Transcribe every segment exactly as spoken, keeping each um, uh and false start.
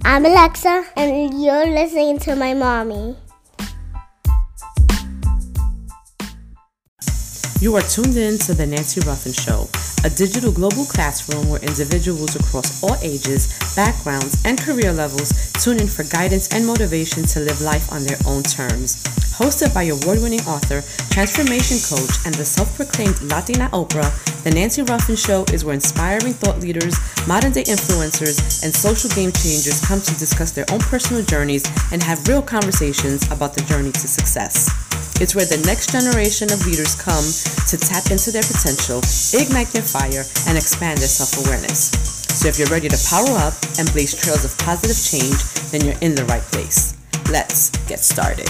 I'm Alexa, and you're listening to my mommy. You are tuned in to The Nancy Ruffin Show, a digital global classroom where individuals across all ages, backgrounds, and career levels tune in for guidance and motivation to live life on their own terms. Hosted by award-winning author, transformation coach, and the self-proclaimed Latina Oprah, The Nancy Ruffin Show is where inspiring thought leaders, modern-day influencers, and social game changers come to discuss their own personal journeys and have real conversations about the journey to success. It's where the next generation of leaders come to tap into their potential, ignite their fire, and expand their self-awareness. So if you're ready to power up and blaze trails of positive change, then you're in the right place. Let's get started.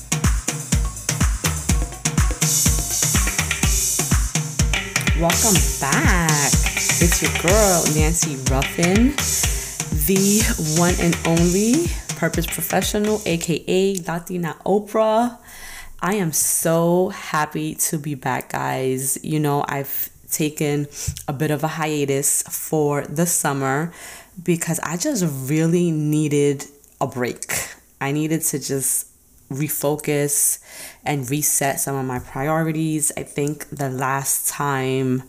Welcome back. It's your girl, Nancy Ruffin, the one and only purpose professional, aka Latina Oprah. I am so happy to be back, guys. You know, I've taken a bit of a hiatus for the summer because I just really needed a break. I needed to just refocus and reset some of my priorities. I think the last time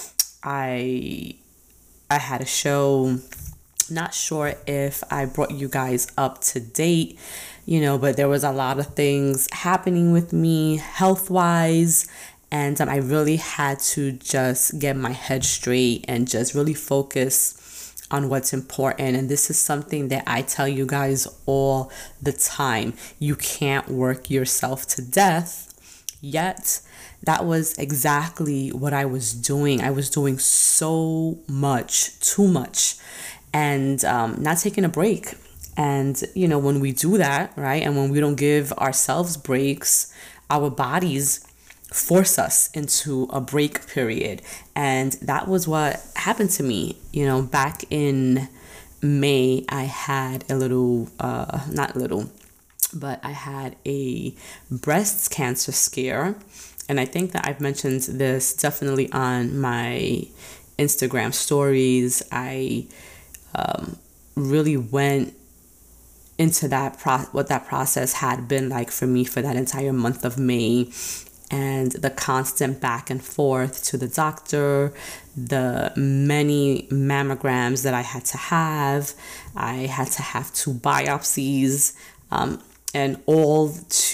I I had a show, not sure if I brought you guys up to date, you know, but there was a lot of things happening with me health-wise, and um, I really had to just get my head straight and just really focus on what's important. And this is something that I tell you guys all the time. You can't work yourself to death. Yet that was exactly what I was doing. I was doing so much, too much, and um, not taking a break. And, you know, when we do that, right, and when we don't give ourselves breaks, our bodies force us into a break period. And that was what happened to me. You know, back in May, I had a little, uh, not little, but I had a breast cancer scare. And I think that I've mentioned this definitely on my Instagram stories. I um, really went into that pro- what that process had been like for me for that entire month of May, and the constant back and forth to the doctor, the many mammograms that I had to have. I had to have two biopsies, um, and all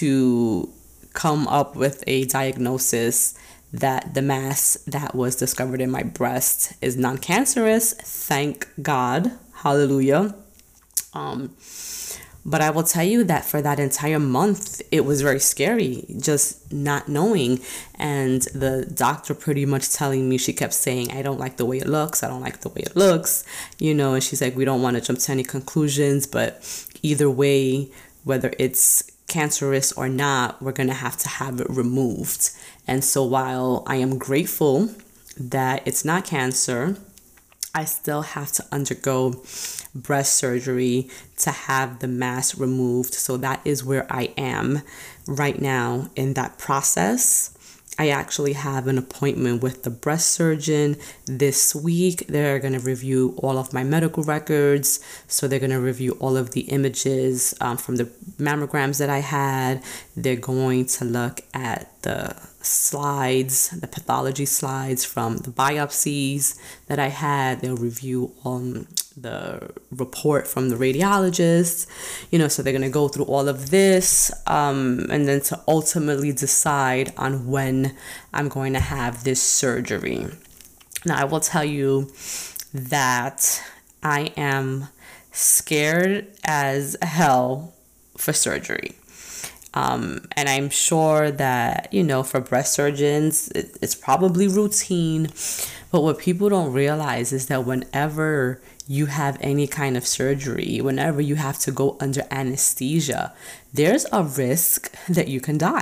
to come up with a diagnosis that the mass that was discovered in my breast is non-cancerous. Thank God. Hallelujah. Um, But I will tell you that for that entire month, it was very scary, just not knowing. And the doctor pretty much telling me, she kept saying, I don't like the way it looks. I don't like the way it looks. You know, and she's like, we don't want to jump to any conclusions, but either way, whether it's cancerous or not, we're going to have to have it removed. And so while I am grateful that it's not cancer, I still have to undergo breast surgery to have the mass removed. So that is where I am right now in that process. I actually have an appointment with the breast surgeon this week. They're going to review all of my medical records. So they're going to review all of the images um, from the mammograms that I had. They're going to look at the slides, the pathology slides from the biopsies that I had. They'll review um, the report from the radiologist, you know, so they're going to go through all of this um, and then to ultimately decide on when I'm going to have this surgery. Now, I will tell you that I am scared as hell for surgery. Um, and I'm sure that, you know, for breast surgeons, it, it's probably routine. But what people don't realize is that whenever you have any kind of surgery, whenever you have to go under anesthesia, there's a risk that you can die.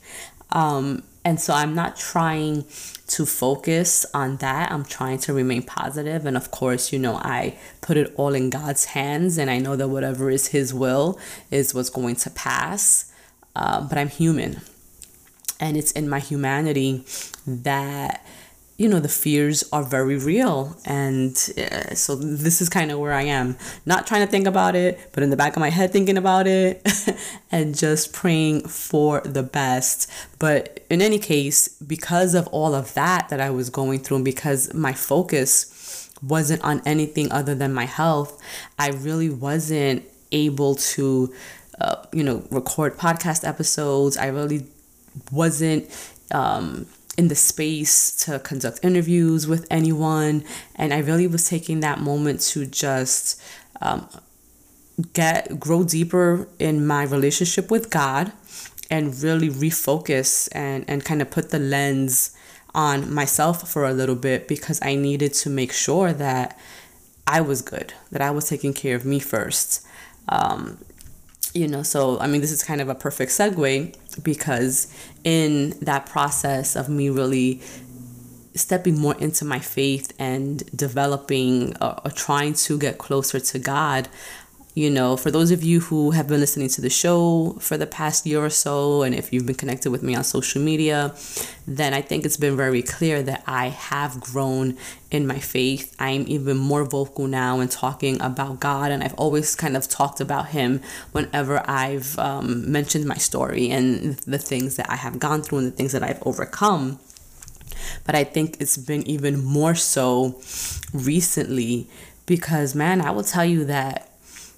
Um, and so I'm not trying to focus on that. I'm trying to remain positive. And of course, you know, I put it all in God's hands, and I know that whatever is His will is what's going to pass. Uh, but I'm human, and it's in my humanity that you know, the fears are very real. And uh, so this is kind of where I am, not trying to think about it, but in the back of my head thinking about it and just praying for the best. But in any case, because of all of that that I was going through, and because my focus wasn't on anything other than my health, I really wasn't able to, uh, you know, record podcast episodes. I really wasn't um in the space to conduct interviews with anyone. And I really was taking that moment to just um, get, grow deeper in my relationship with God and really refocus and, and kind of put the lens on myself for a little bit, because I needed to make sure that I was good, that I was taking care of me first. Um, You know, so, I mean, this is kind of a perfect segue, because in that process of me really stepping more into my faith and developing or, or trying to get closer to God, you know, for those of you who have been listening to the show for the past year or so, and if you've been connected with me on social media, then I think it's been very clear that I have grown in my faith. I'm even more vocal now in talking about God, and I've always kind of talked about him whenever I've um, mentioned my story and the things that I have gone through and the things that I've overcome. But I think it's been even more so recently, because, man, I will tell you that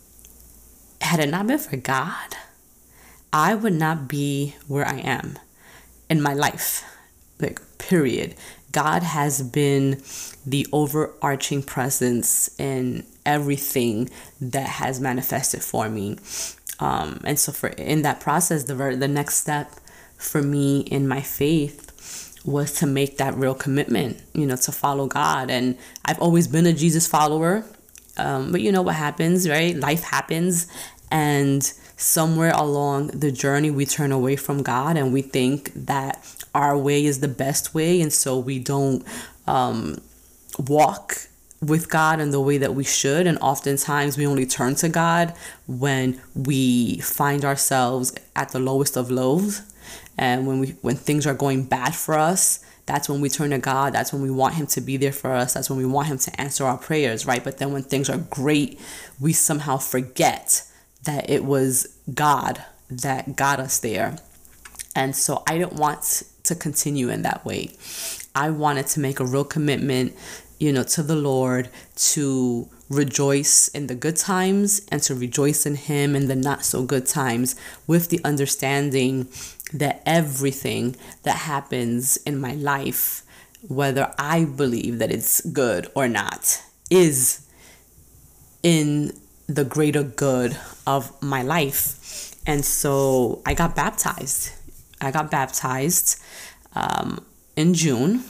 had it not been for God, I would not be where I am in my life. Like, period. God has been the overarching presence in everything that has manifested for me. Um, and so for in that process, the the next step for me in my faith was to make that real commitment, you know, to follow God. And I've always been a Jesus follower. Um, but you know what happens, right? Life happens. And somewhere along the journey, we turn away from God and we think that our way is the best way. And so we don't um, walk with God in the way that we should. And oftentimes we only turn to God when we find ourselves at the lowest of lows. And when we when things are going bad for us, that's when we turn to God. That's when we want him to be there for us. That's when we want him to answer our prayers, right? But then when things are great, we somehow forget that it was God that got us there. And so I didn't want to continue in that way. I wanted to make a real commitment, you know, to the Lord, to rejoice in the good times and to rejoice in him in the not so good times, with the understanding that everything that happens in my life, whether I believe that it's good or not, is in the greater good of my life. And so I got baptized. I got baptized um, in June.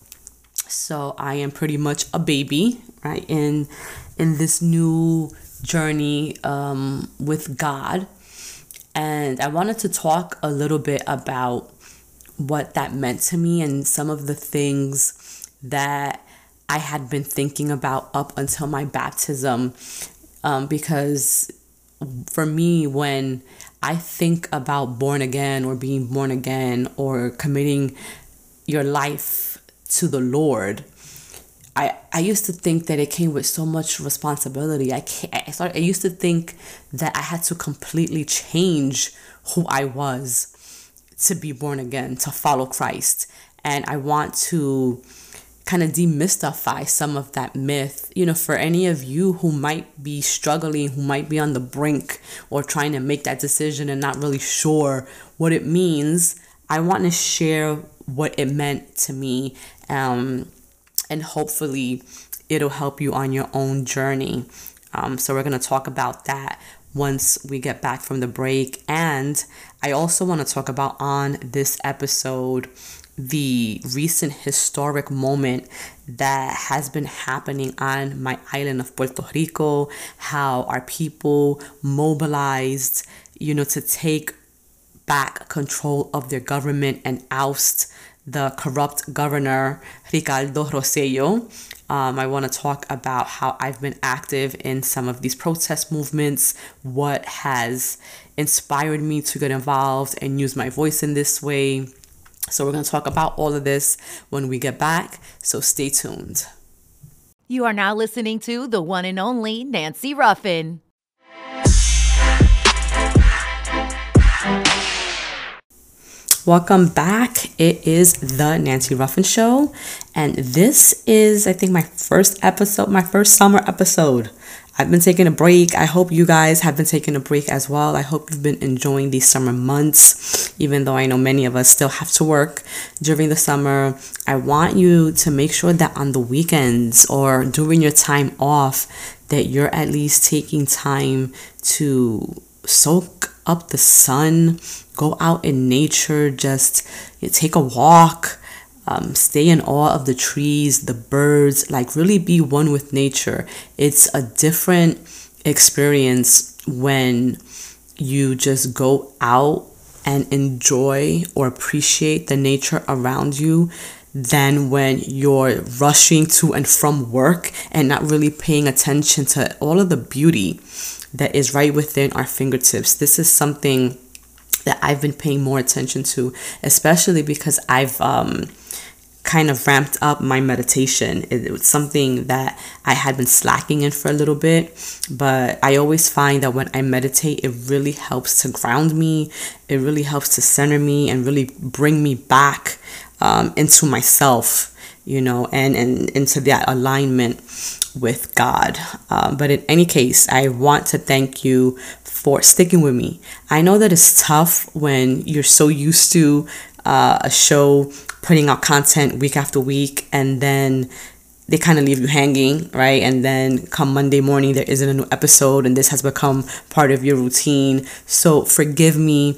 So I am pretty much a baby, right, in in this new journey um, with God. And I wanted to talk a little bit about what that meant to me and some of the things that I had been thinking about up until my baptism. Um, because for me, when I think about born again or being born again or committing your life to the Lord, I, I used to think that it came with so much responsibility. I can't, I started, I used to think that I had to completely change who I was to be born again, to follow Christ. And I want to kind of demystify some of that myth, you know, for any of you who might be struggling, who might be on the brink or trying to make that decision and not really sure what it means. I want to share what it meant to me. Um, And hopefully it'll help you on your own journey. Um, so we're going to talk about that once we get back from the break. And I also want to talk about on this episode the recent historic moment that has been happening on my island of Puerto Rico, how our people mobilized, you know, to take back control of their government and oust the corrupt governor, Ricardo Rosselló. Um, I want to talk about how I've been active in some of these protest movements, what has inspired me to get involved and use my voice in this way. So we're going to talk about all of this when we get back. So stay tuned. You are now listening to the one and only Nancy Ruffin. Welcome back. It is the Nancy Ruffin Show. And this is, I think, my first episode, my first summer episode. I've been taking a break. I hope you guys have been taking a break as well. I hope you've been enjoying these summer months, even though I know many of us still have to work during the summer. I want you to make sure that on the weekends or during your time off, that you're at least taking time to soak up the sun, go out in nature, just you know, take a walk. Um, stay in awe of the trees, the birds, like really be one with nature. It's a different experience when you just go out and enjoy or appreciate the nature around you than when you're rushing to and from work and not really paying attention to all of the beauty that is right within our fingertips. This is something that I've been paying more attention to, especially because I've um, kind of ramped up my meditation. It, it was something that I had been slacking in for a little bit, but I always find that when I meditate, it really helps to ground me. It really helps to center me and really bring me back um, into myself, you know, and, and into that alignment with God. Um, but in any case, I want to thank you for sticking with me. I know that it's tough when you're so used to uh, a show putting out content week after week, and then they kind of leave you hanging, right? And then come Monday morning, there isn't a new episode, and this has become part of your routine. So forgive me,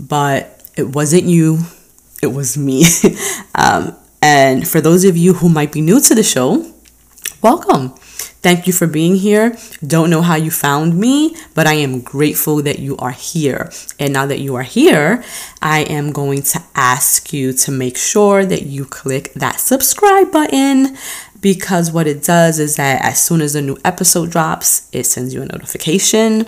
but it wasn't you, it was me. um, and for those of you who might be new to the show, welcome. Thank you for being here. Don't know how you found me, but I am grateful that you are here. And now that you are here, I am going to ask you to make sure that you click that subscribe button, because what it does is that as soon as a new episode drops, it sends you a notification.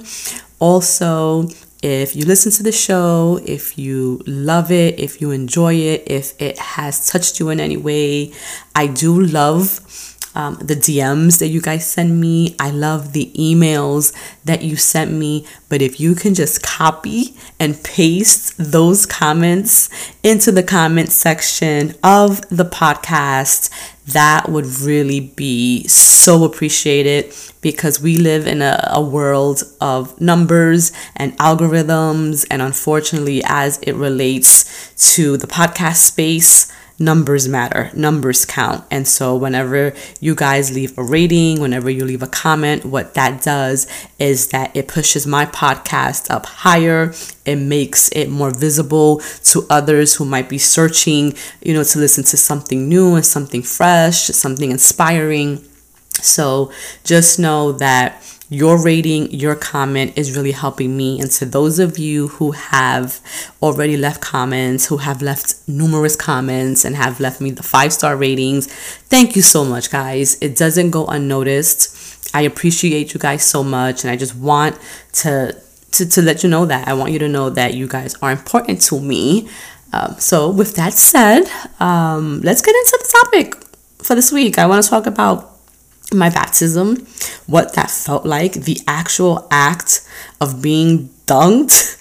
Also, if you listen to the show, if you love it, if you enjoy it, if it has touched you in any way, I do love Um, the D Ms that you guys send me. I love the emails that you sent me. But if you can just copy and paste those comments into the comment section of the podcast, that would really be so appreciated, because we live in a, a world of numbers and algorithms. And unfortunately, as it relates to the podcast space, numbers matter, numbers count. And so whenever you guys leave a rating, whenever you leave a comment, what that does is that it pushes my podcast up higher. It makes it more visible to others who might be searching, you know, to listen to something new and something fresh, something inspiring. So just know that your rating, your comment is really helping me. And to those of you who have already left comments, who have left numerous comments and have left me the five-star ratings, thank you so much, guys. It doesn't go unnoticed. I appreciate you guys so much. And I just want to, to, to let you know that. I want you to know that you guys are important to me. Um, so with that said, um, let's get into the topic for this week. I want to talk about my baptism, what that felt like, the actual act of being dunked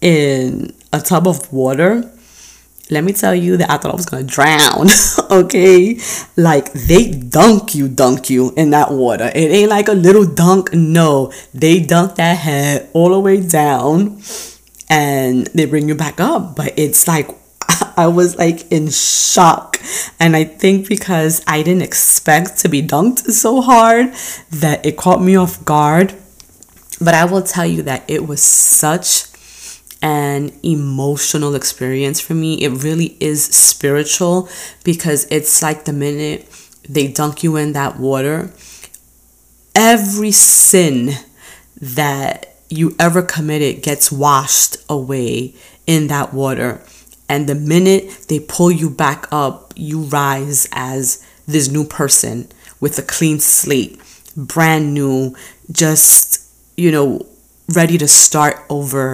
in a tub of water. Let me tell you that I thought I was gonna drown. Okay, like they dunk you, dunk you in that water. It ain't like a little dunk. No, they dunk that head all the way down, and they bring you back up. But it's like I was like in shock. And I think because I didn't expect to be dunked so hard, that it caught me off guard. But I will tell you that it was such an emotional experience for me. It really is spiritual, because it's like the minute they dunk you in that water, every sin that you ever committed gets washed away in that water. And the minute they pull you back up, you rise as this new person with a clean slate, brand new, just, you know, ready to start over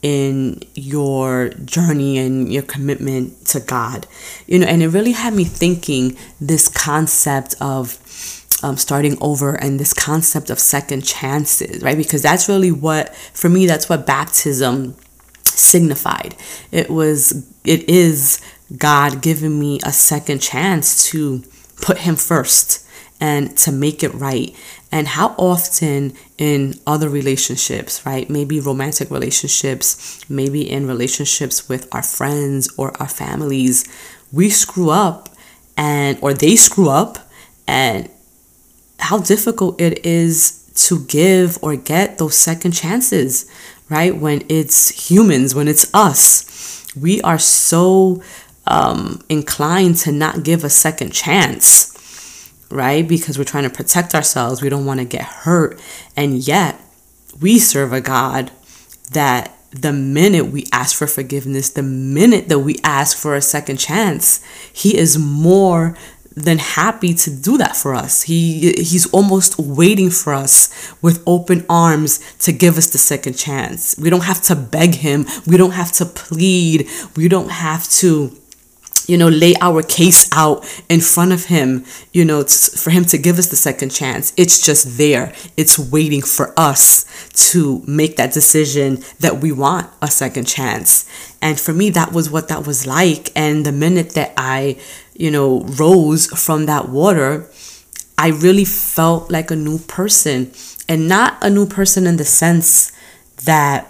in your journey and your commitment to God. You know, and it really had me thinking this concept of um, starting over and this concept of second chances, right? Because that's really what, for me, that's what baptism signified. It was, it is God giving me a second chance to put him first and to make it right. And how often in other relationships, right? Maybe romantic relationships, maybe in relationships with our friends or our families, we screw up and, or they screw up, and how difficult it is to give or get those second chances, right? When it's humans, when it's us, we are so um, inclined to not give a second chance, right? Because we're trying to protect ourselves. We don't want to get hurt. And yet we serve a God that the minute we ask for forgiveness, the minute that we ask for a second chance, he is more than happy to do that for us. He he's almost waiting for us with open arms to give us the second chance. We don't have to beg him. We don't have to plead. We don't have to, you know, lay our case out in front of him, you know, t- for him to give us the second chance. It's just there. It's waiting for us to make that decision that we want a second chance. And for me, that was what that was like. And the minute that I, you know, rose from that water, I really felt like a new person. And not a new person in the sense that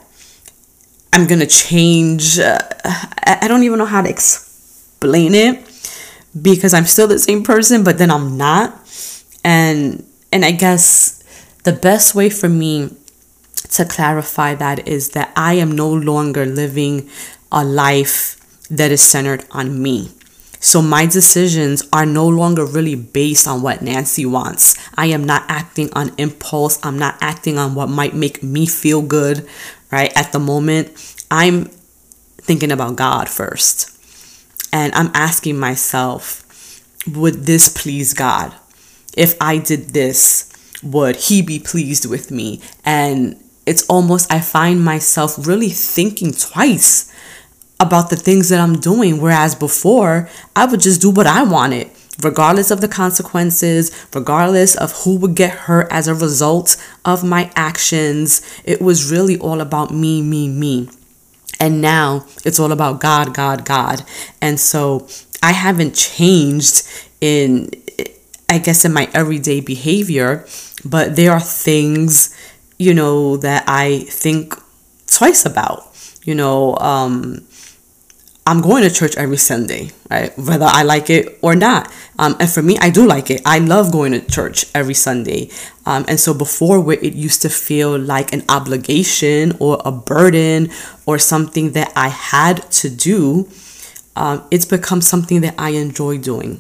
I'm going to change. Uh, I, I don't even know how to explain it, because I'm still the same person, but then I'm not. And and I guess the best way for me to clarify that is that I am no longer living a life that is centered on me. So my decisions are no longer really based on what Nancy wants. I am not acting on impulse. I'm not acting on what might make me feel good, right? At the moment, I'm thinking about God first. And I'm asking myself, would this please God? If I did this, would he be pleased with me? And it's almost, I find myself really thinking twice about the things that I'm doing. Whereas before, I would just do what I wanted, regardless of the consequences, regardless of who would get hurt as a result of my actions. It was really all about me, me, me. And now it's all about God, God, God. And so I haven't changed in, I guess, in my everyday behavior, but there are things, you know, that I think twice about. You know, um, I'm going to church every Sunday, right? Whether I like it or not. Um, and for me, I do like it. I love going to church every Sunday. Um, and so before, where it used to feel like an obligation or a burden or something that I had to do, um, it's become something that I enjoy doing.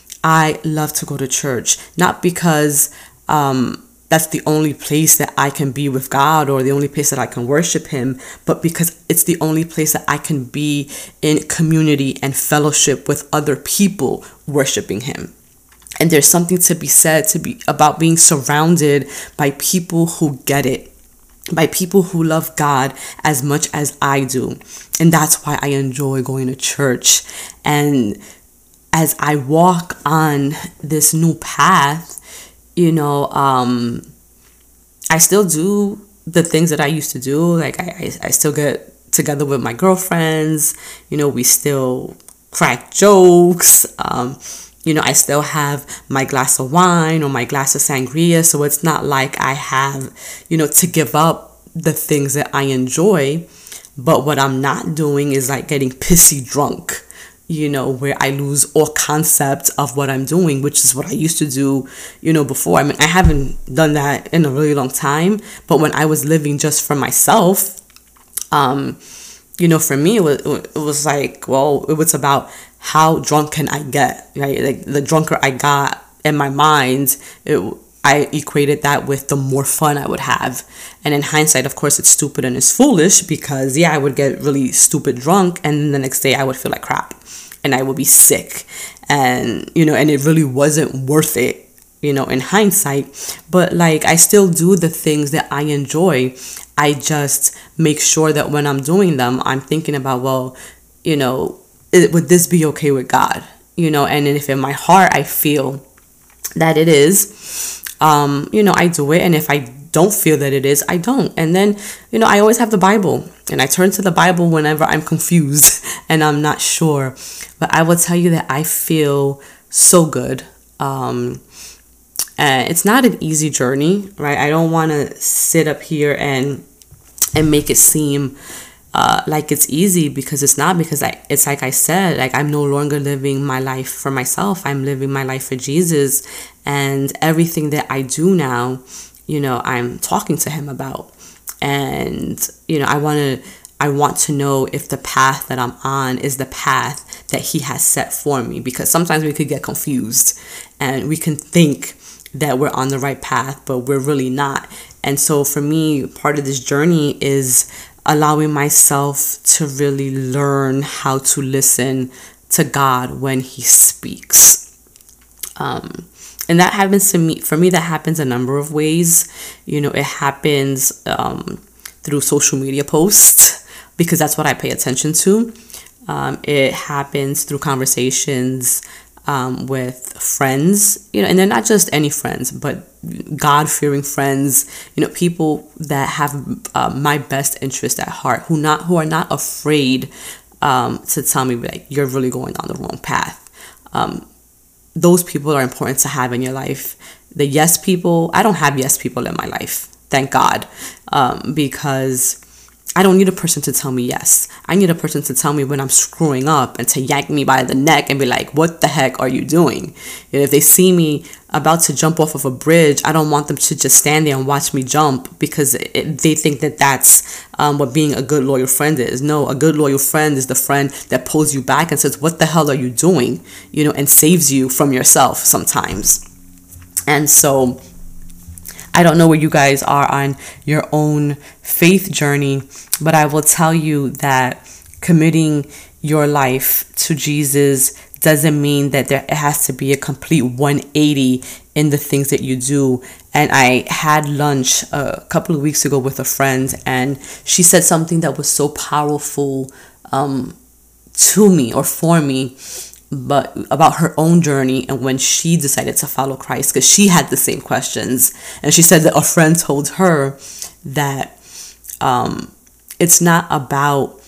I love to go to church, not because um, that's the only place that I can be with God or the only place that I can worship him, but because it's the only place that I can be in community and fellowship with other people worshiping him. And there's something to be said to be about being surrounded by people who get it, by people who love God as much as I do. And that's why I enjoy going to church. And as I walk on this new path, you know, um, I still do the things that I used to do. Like I, I, I still get together with my girlfriends. You know, we still crack jokes. Um, you know, I still have my glass of wine or my glass of sangria. So it's not like I have, you know, to give up the things that I enjoy. But what I'm not doing is like getting pissy drunk, you know, where I lose all concept of what I'm doing, which is what I used to do, you know, before. I mean, I haven't done that in a really long time, but when I was living just for myself, um, you know, for me, it was, it was like, well, it was about how drunk can I get, right? Like the drunker I got in my mind, it, I equated that with the more fun I would have. And in hindsight, of course, it's stupid and it's foolish because, yeah, I would get really stupid drunk and then the next day I would feel like crap. And I would be sick. And, you know, and it really wasn't worth it you know, in hindsight. But like, I still do the things that I enjoy. I just make sure that when I'm doing them, I'm thinking about, well, you know, it, would this be okay with God? You know, and if in my heart I feel that it is, um, you know, I do it. And if I don't feel that it is, I don't. And then, you know, I always have the Bible, and I turn to the Bible whenever I'm confused and I'm not sure. But I will tell you that I feel so good. Um, and it's not an easy journey, right? I don't want to sit up here and and make it seem uh, like it's easy, because it's not. Because I, it's like I said, like, I'm no longer living my life for myself. I'm living my life for Jesus, and everything that I do now, you know, I'm talking to him about. And, you know, I want to, I want to know if the path that I'm on is the path that he has set for me, because sometimes we could get confused and we can think that we're on the right path, but we're really not. And so for me, part of this journey is allowing myself to really learn how to listen to God when he speaks. Um, and that happens to me, for me, that happens a number of ways. You know, it happens um, through social media posts, because that's what I pay attention to. Um, it happens through conversations um, with friends, you know, and they're not just any friends, but God-fearing friends, you know, people that have uh, my best interest at heart, who not who are not afraid um, to tell me, like, you're really going on the wrong path. Um, those people are important to have in your life. The yes people, I don't have yes people in my life, thank God, um, because I don't need a person to tell me yes. I need a person to tell me when I'm screwing up, and to yank me by the neck and be like, what the heck are you doing? And if they see me about to jump off of a bridge, I don't want them to just stand there and watch me jump, because it, they think that that's um, what being a good loyal friend is. No, a good loyal friend is the friend that pulls you back and says, what the hell are you doing? You know, and saves you from yourself sometimes. And so I don't know where you guys are on your own faith journey, but I will tell you that committing your life to Jesus doesn't mean that there has to be a complete one eighty in the things that you do. And I had lunch a couple of weeks ago with a friend, and she said something that was so powerful um, to me, or for me, but about her own journey and when she decided to follow Christ, because she had the same questions. And she said that a friend told her that um, it's not about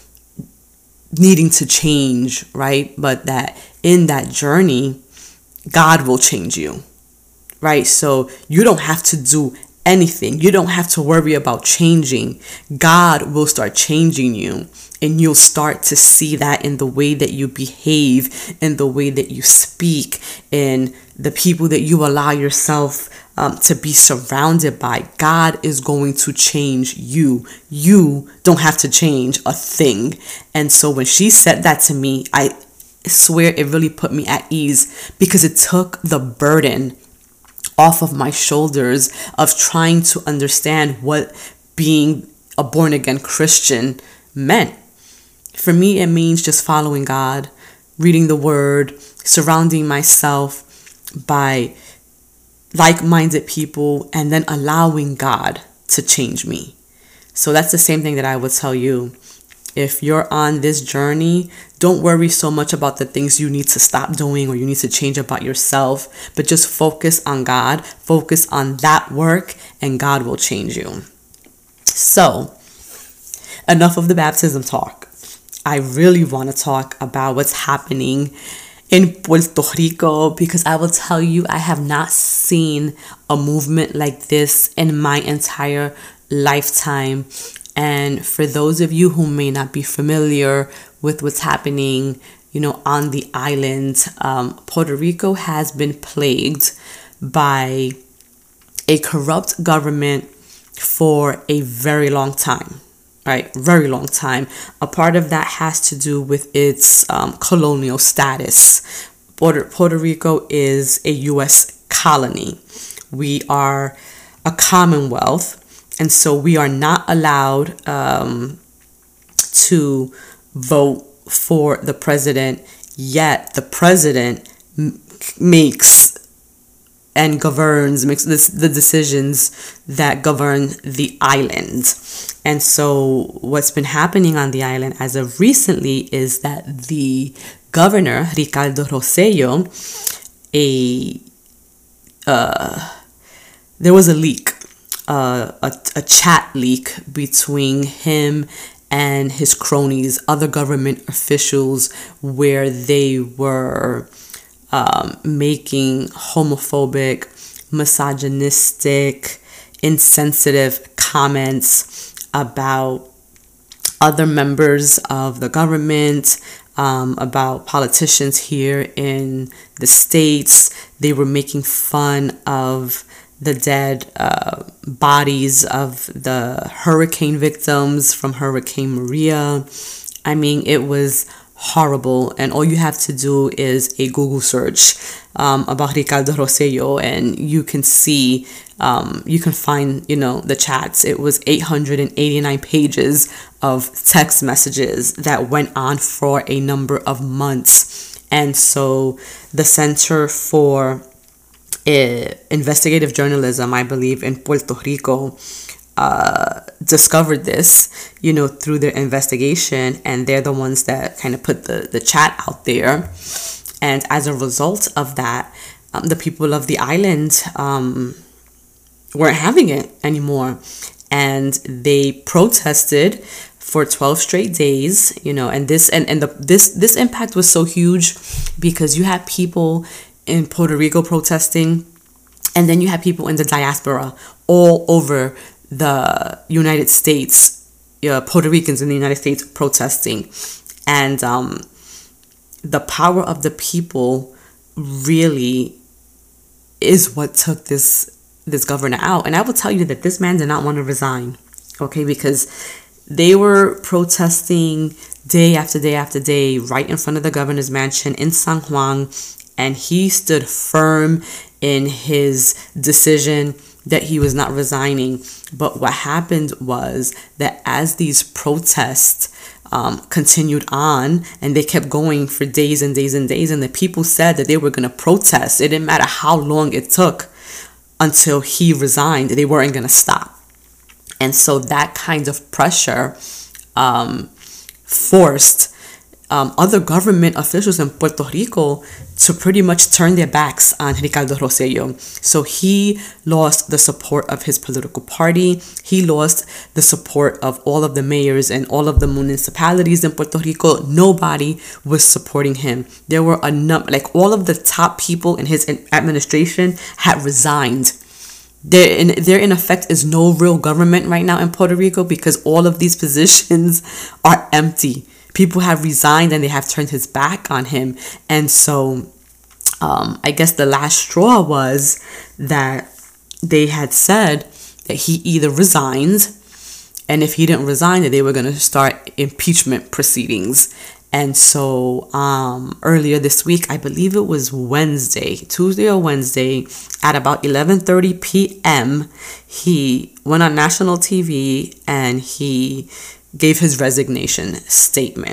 needing to change, right? But that in that journey, God will change you, right? So you don't have to do anything. You don't have to worry about changing. God will start changing you. And you'll start to see that in the way that you behave, in the way that you speak, in the people that you allow yourself um, to be surrounded by. God is going to change you. You don't have to change a thing. And so when she said that to me, I swear it really put me at ease, because it took the burden off of my shoulders of trying to understand what being a born-again Christian meant. For me, it means just following God, reading the word, surrounding myself by like-minded people, and then allowing God to change me. So that's the same thing that I would tell you. If you're on this journey, don't worry so much about the things you need to stop doing or you need to change about yourself, but just focus on God, focus on that work, and God will change you. So, enough of the baptism talk. I really want to talk about what's happening in Puerto Rico, because I will tell you, I have not seen a movement like this in my entire lifetime. And for those of you who may not be familiar with what's happening, you know, on the island, um, Puerto Rico has been plagued by a corrupt government for a very long time. Right, very long time. A part of that has to do with its um, colonial status. Puerto, Puerto Rico is a U S colony. We are a commonwealth, and so we are not allowed um, to vote for the president. Yet the president m- makes and governs, makes this, the decisions that govern the island. And so what's been happening on the island as of recently is that the governor, Ricardo Rossello, a uh, there was a leak, uh, a, a chat leak between him and his cronies, other government officials, where they were um, making homophobic, misogynistic, insensitive comments about other members of the government, um, about politicians here in the States. They were making fun of the dead uh, bodies of the hurricane victims from Hurricane Maria. I mean, it was horrible, and all you have to do is a Google search um, about Ricardo Rossello, and you can see, um, you can find, you know, the chats. It was eight hundred eighty-nine pages of text messages that went on for a number of months. And so the Center for uh, Investigative Journalism, I believe, in Puerto Rico, Uh, discovered this, you know, through their investigation, and they're the ones that kind of put the, the chat out there. And as a result of that, um, the people of the island um, weren't having it anymore, and they protested for twelve straight days, you know, and this and, and the this this impact was so huge because you had people in Puerto Rico protesting, and then you had people in the diaspora all over the United States, uh, Puerto Ricans in the United States protesting. And um, the power of the people really is what took this this governor out. And I will tell you that this man did not want to resign, okay, because they were protesting day after day after day right in front of the governor's mansion in San Juan, and he stood firm in his decision that he was not resigning. But what happened was that as these protests um, continued on, and they kept going for days and days and days, and the people said that they were going to protest. It didn't matter how long it took until he resigned. They weren't going to stop. And so that kind of pressure um, forced Um, other government officials in Puerto Rico to pretty much turn their backs on Ricardo Rossello. So he lost the support of his political party. He lost the support of all of the mayors and all of the municipalities in Puerto Rico. Nobody was supporting him. There were a number, like all of the top people in his administration had resigned. There in, there in effect is no real government right now in Puerto Rico because all of these positions are empty. People have resigned and they have turned his back on him. And so um, I guess the last straw was that they had said that he either resigns, and if he didn't resign, that they were going to start impeachment proceedings. And so um, earlier this week, I believe it was Wednesday, Tuesday or Wednesday, at about eleven thirty p.m., he went on national T V and he gave his resignation statement.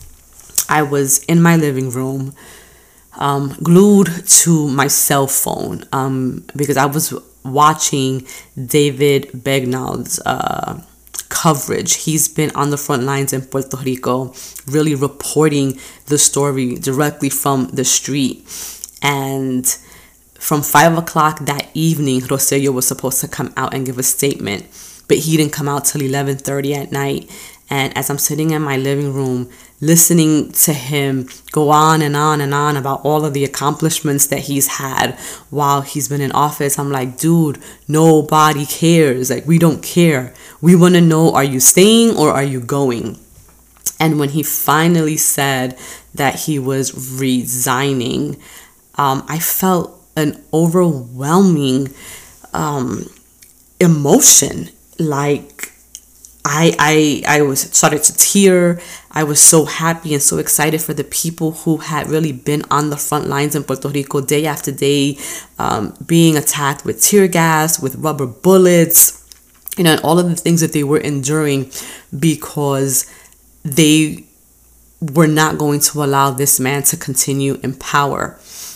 I was in my living room, um, glued to my cell phone, um, because I was watching David Begnald's uh, coverage. He's been on the front lines in Puerto Rico, really reporting the story directly from the street. And from five o'clock that evening, Rossello was supposed to come out and give a statement, but he didn't come out till eleven thirty at night. And as I'm sitting in my living room listening to him go on and on and on about all of the accomplishments that he's had while he's been in office, I'm like, dude, nobody cares. Like, we don't care. We want to know, are you staying or are you going? And when he finally said that he was resigning, um, I felt an overwhelming um, emotion. Like, I, I I was started to tear. I was so happy and so excited for the people who had really been on the front lines in Puerto Rico day after day, um, being attacked with tear gas, with rubber bullets, you know, and all of the things that they were enduring because they were not going to allow this man to continue in power.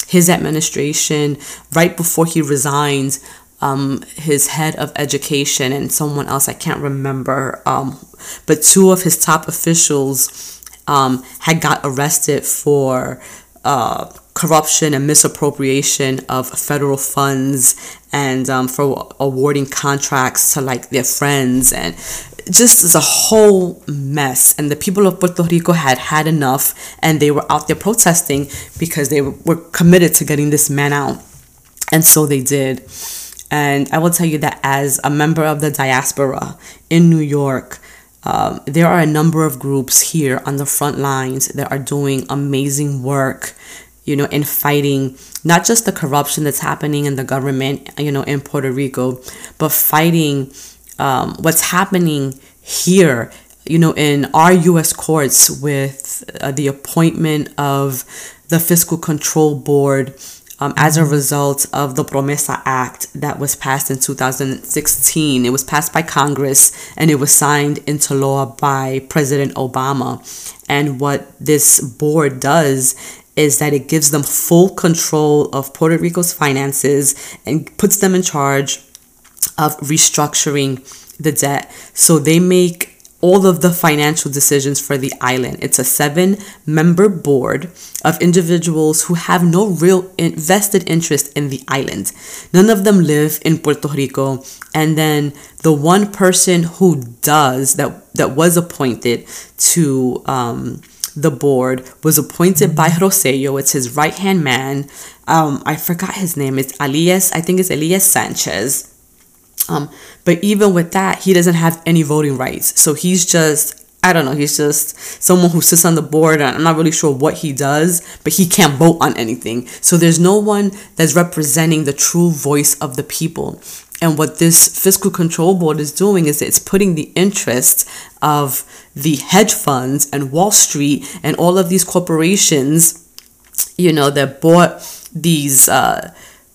his administration, right before he resigned, um, his head of education and someone else, I can't remember, um, but two of his top officials um, had got arrested for uh, corruption and misappropriation of federal funds, and um, for awarding contracts to like their friends, and just as a whole mess. And the people of Puerto Rico had had enough, and they were out there protesting because they were committed to getting this man out. And so they did. And I will tell you that as a member of the diaspora in New York, um, there are a number of groups here on the front lines that are doing amazing work, you know, in fighting not just the corruption that's happening in the government, you know, in Puerto Rico, but fighting um, what's happening here, you know, in our U S courts with uh, the appointment of the Fiscal Control Board um, as a result of the Promesa Act that was passed in two thousand sixteen. It was passed by Congress and it was signed into law by President Obama. And what this board does is that it gives them full control of Puerto Rico's finances and puts them in charge of restructuring the debt. So they make all of the financial decisions for the island. It's a seven-member board of individuals who have no real invested interest in the island. None of them live in Puerto Rico. And then the one person who does, that, that was appointed to um, the board, was appointed by Rosselló. It's his right-hand man. Um, I forgot his name. It's Elias, I think it's Elias Sanchez. Um, but even with that, he doesn't have any voting rights. So he's just, I don't know, he's just someone who sits on the board, and I'm not really sure what he does, but he can't vote on anything. So there's no one that's representing the true voice of the people. And what this Fiscal Control Board is doing is it's putting the interests of the hedge funds and Wall Street and all of these corporations, you know, that bought these uh,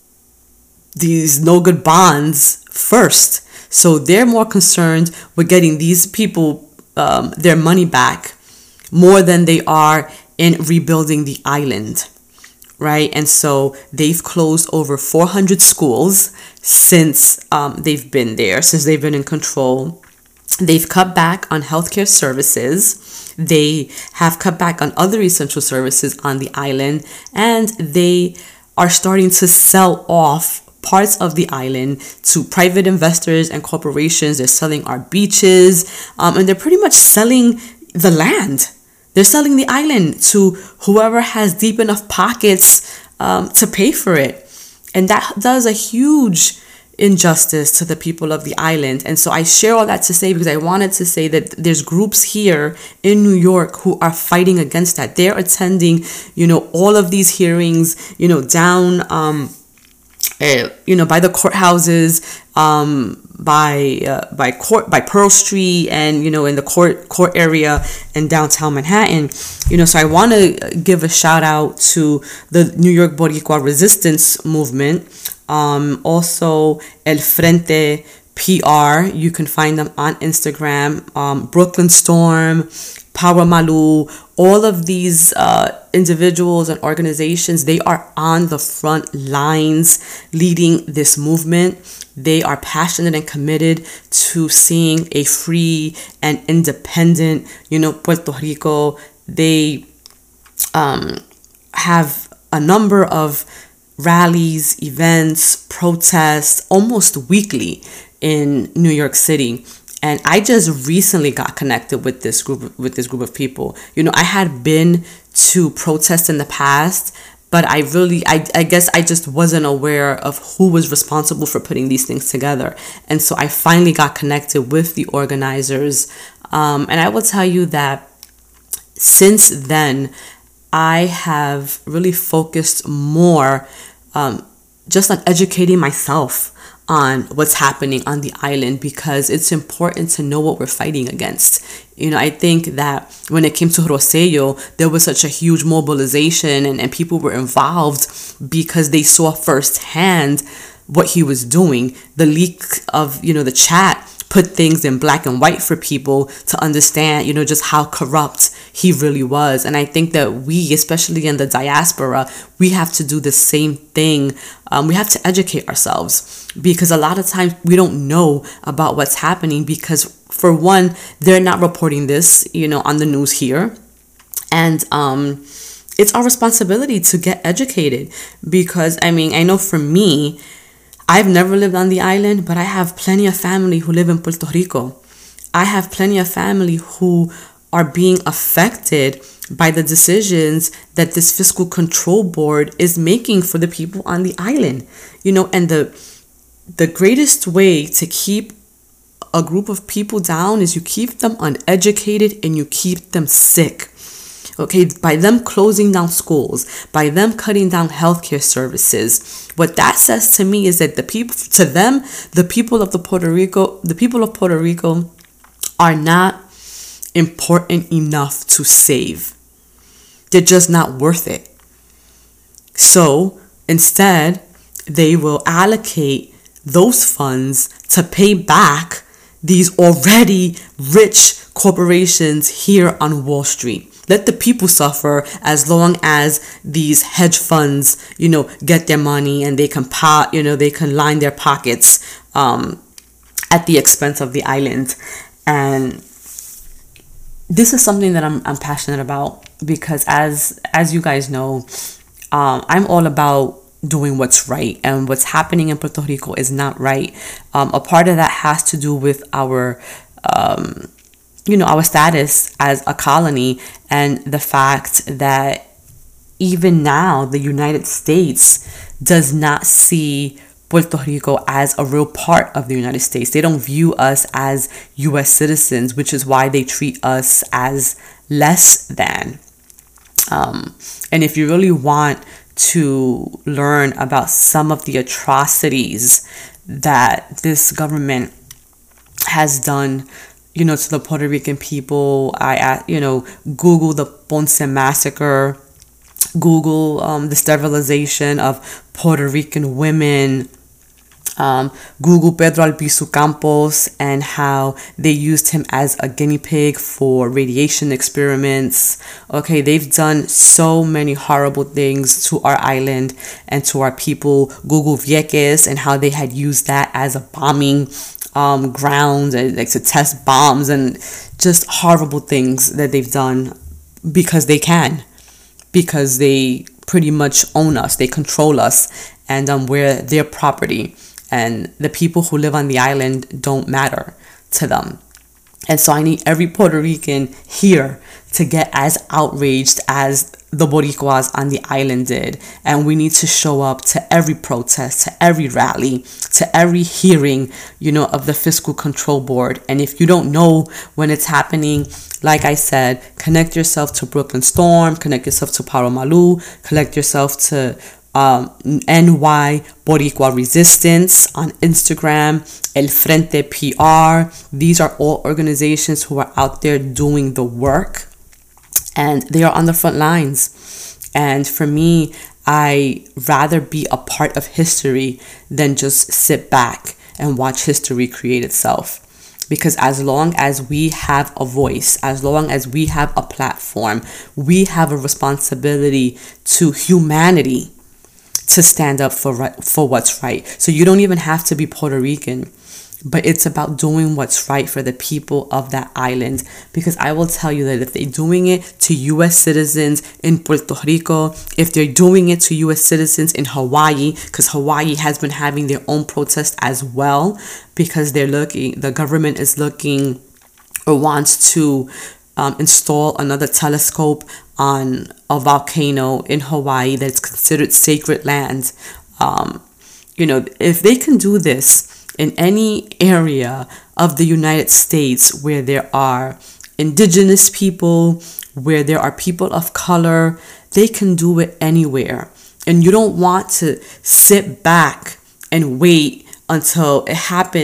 these no good bonds first. So they're more concerned with getting these people um, their money back more than they are in rebuilding the island, right? And so they've closed over four hundred schools since um, they've been there, since they've been in control. They've cut back on healthcare services. They have cut back on other essential services on the island, and they are starting to sell off parts of the island to private investors and corporations. They're selling our beaches, um, and they're pretty much selling the land. They're selling the island to whoever has deep enough pockets um, to pay for it. And that does a huge injustice to the people of the island. And so I share all that to say, because I wanted to say that there's groups here in New York who are fighting against that. They're attending, you know, all of these hearings, you know, down, um, Uh, you know, by the courthouses, um, by uh, by court, by Pearl Street, and you know, in the court court area in downtown Manhattan. You know, so I want to give a shout out to the New York Boricua Resistance Movement, um, also El Frente P R. You can find them on Instagram. Um, Brooklyn Storm, Power Malu, all of these uh, individuals and organizations, they are on the front lines leading this movement. They are passionate and committed to seeing a free and independent, you know, Puerto Rico. They um, have a number of rallies, events, protests almost weekly in New York City. And I just recently got connected with this group with this group of people. You know, I had been to protests in the past, but I really, I, I guess I just wasn't aware of who was responsible for putting these things together. And so I finally got connected with the organizers. Um, and I will tell you that since then, I have really focused more um, just on educating myself on what's happening on the island, because it's important to know what we're fighting against. You know, I think that when it came to Rosselló, there was such a huge mobilization, and, and people were involved because they saw firsthand what he was doing. The leak of, you know, the chat put things in black and white for people to understand, you know, just how corrupt he really was. And I think that we, especially in the diaspora, we have to do the same thing. Um, we have to educate ourselves, because a lot of times we don't know about what's happening, because for one, they're not reporting this, you know, on the news here. And um, it's our responsibility to get educated, because, I mean, I know for me, I've never lived on the island, but I have plenty of family who live in Puerto Rico. I have plenty of family who are being affected by the decisions that this fiscal control board is making for the people on the island. You know, and the the greatest way to keep a group of people down is you keep them uneducated and you keep them sick. Okay, by them closing down schools, by them cutting down healthcare services, what that says to me is that the people, to them, the people of the Puerto Rico, the people of Puerto Rico are not important enough to save. They're just not worth it. So instead, they will allocate those funds to pay back these already rich corporations here on Wall Street. Let the people suffer as long as these hedge funds, you know, get their money and they can pot, you know, they can line their pockets um, at the expense of the island. And this is something that I'm I'm passionate about, because as as you guys know, um, I'm all about doing what's right, and what's happening in Puerto Rico is not right. Um, a part of that has to do with our um, you know, our status as a colony, and the fact that even now the United States does not see Puerto Rico as a real part of the United States. They don't view us as U S citizens, which is why they treat us as less than. Um, and if you really want to learn about some of the atrocities that this government has done, you know, to the Puerto Rican people, I, you know, Google the Ponce Massacre, Google um, the sterilization of Puerto Rican women, um, Google Pedro Albizu Campos and how they used him as a guinea pig for radiation experiments. Okay, they've done so many horrible things to our island and to our people. Google Vieques and how they had used that as a bombing Um, grounds and like to test bombs, and just horrible things that they've done because they can, because they pretty much own us, they control us, and um, we're their property, and the people who live on the island don't matter to them. And so I need every Puerto Rican here to get as outraged as the Boricuas on the island did. And we need to show up to every protest, to every rally, to every hearing, you know, of the Fiscal Control Board. And if you don't know when it's happening, like I said, connect yourself to Brooklyn Storm, connect yourself to Paro Malu, connect yourself to um, N Y Boricua Resistance on Instagram, El Frente P R. These are all organizations who are out there doing the work, and they are on the front lines. And for me, I rather be a part of history than just sit back and watch history create itself. Because as long as we have a voice, as long as we have a platform, we have a responsibility to humanity to stand up for right, for what's right. So you don't even have to be Puerto Rican, but it's about doing what's right for the people of that island. Because I will tell you that if they're doing it to U S citizens in Puerto Rico, if they're doing it to U S citizens in Hawaii, because Hawaii has been having their own protest as well, because they're looking, the government is looking or wants to um, install another telescope on a volcano in Hawaii that's considered sacred land. Um, you know, if they can do this in any area of the United States where there are indigenous people, where there are people of color, they can do it anywhere. And you don't want to sit back and wait until it happens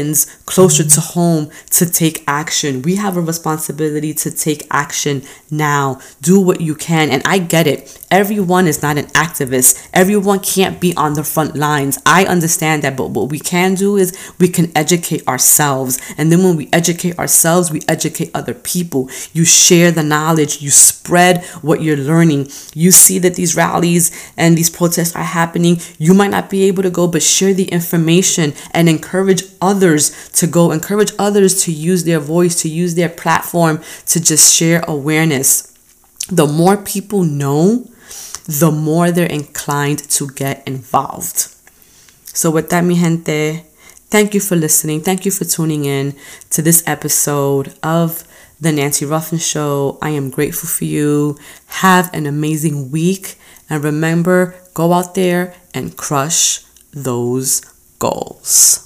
closer to home to take action. We have a responsibility to take action now. Do what you can. And I get it. Everyone is not an activist. Everyone can't be on the front lines. I understand that, but what we can do is we can educate ourselves. And then when we educate ourselves, we educate other people. You share the knowledge. You spread what you're learning. You see that these rallies and these protests are happening. You might not be able to go, but share the information and encourage others to go. Encourage others to use their voice, to use their platform, to just share awareness. The more people know, the more they're inclined to get involved. So with that, mi gente, thank you for listening. Thank you for tuning in to this episode of The Nancy Ruffin Show. I am grateful for you. Have an amazing week. And remember, go out there and crush those goals.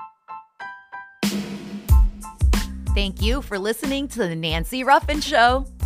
Thank you for listening to The Nancy Ruffin Show.